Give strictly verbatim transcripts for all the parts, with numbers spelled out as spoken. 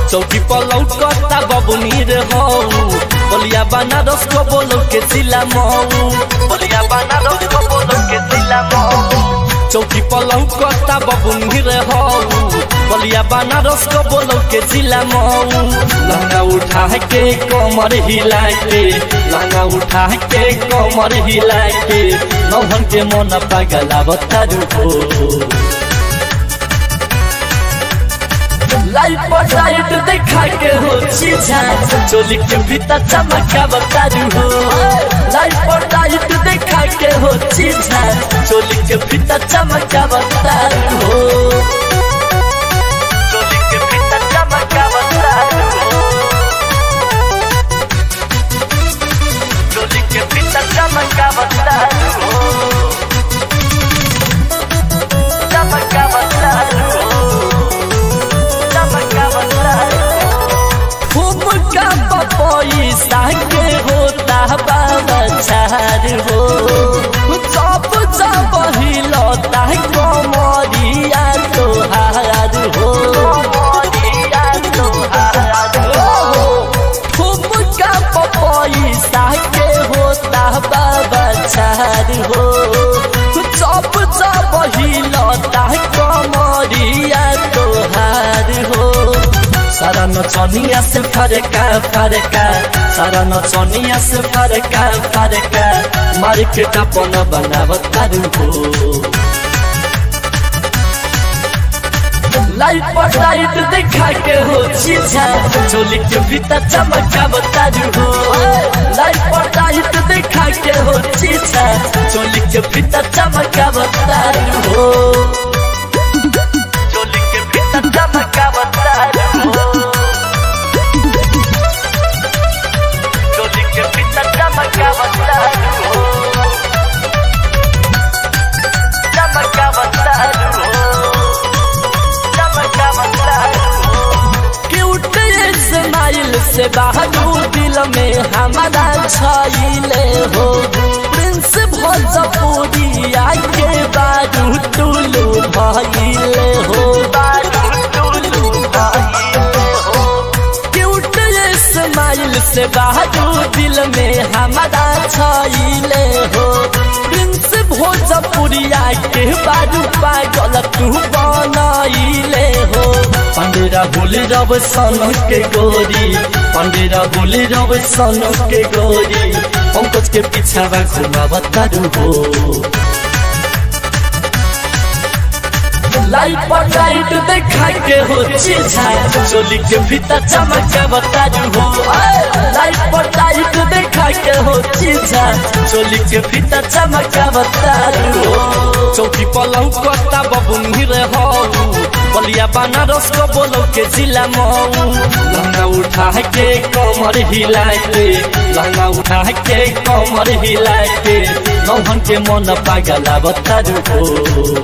चौकी पलौ कता बबुनी रे हो बलिया बनारस को बोलो के जिला मऊ बलिया बनारस को बोलो के जिला मऊ चौकी पलौ कता बबुनी रे हो बलिया बनारस को बोलो के जिला मऊ लहंगा उठा के कमर हिला के लहंगा उठा के कमर हिला के नौहन के मन पागला बतारू हो लाइट पर लाइट देखा के हो चीजा चोली के भीतर चमका बतारू हो लाइट पर लाइट देखा के हो चीजा चोली के भीतर चमका बतारू हो चोली के भीतर चमका बतारू हो चोली के भीतर चमका बतारू हो चमका बतारू हो पैसा के होता बाबा चार हो सब सब हिलता कमरिया तोहार हो खूब का पैसा के होता बाबा चार हो सब सब हिलता कमरिया तोहार हो सारा नचनिया से फरका फरका सारा नचनिया से फरका फरका मार्केट अपन बनावतारू हो लाइट पर लाइट देखा के हो चीजा चोली के भीतर चमका बतारू हो लाइट पर लाइट देखा के हो चीजा चोली के भीतर चमका बतारू हो चोली के भीतर चमका बतारू हो चोली के भीतर चमका बतारू हो चमका बतारू हो चमका बतारू हो क्यूट स्माइल से बहादुर दिल में हमारा छाइले हो प्रिंस भोजपुरिया के बारू टुलू भाइले हो बारू टुलू भाइले हो क्यूट स्माइल से बहादुर दिल में हमारा छाइले हो प्रिंस भोजपुरिया के बारू पागल तू बनाइले हो पंडेरा बोले रब सन के गोरी पंडेरा बोले रब सन के गोरी पंकज के पीछा घुमा बतारू हो लाइट पर लाइट देखा के हो चीजा चोली के भीतर चमका बतारू हो लाइट पर लाइट देखा के हो चीजा चोली के भीतर चमका बतारू हो चौकी पलौ कता बबुनी रे हो बलिया बनारस को बोलो के जिला मऊ लहंगा उठा के कमर हिला के लहंगा उठा के कमर हिला के नौहन के मन पागला बतारू हो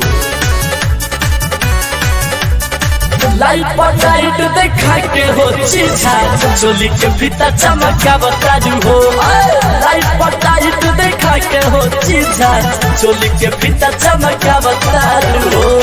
लाइट पर लाइट देखा के हो चीजा चोली के भीतर चमका बतारू हो लाइट पर लाइट देखा के हो चीजा चोली के भीतर चमका बतारू हो।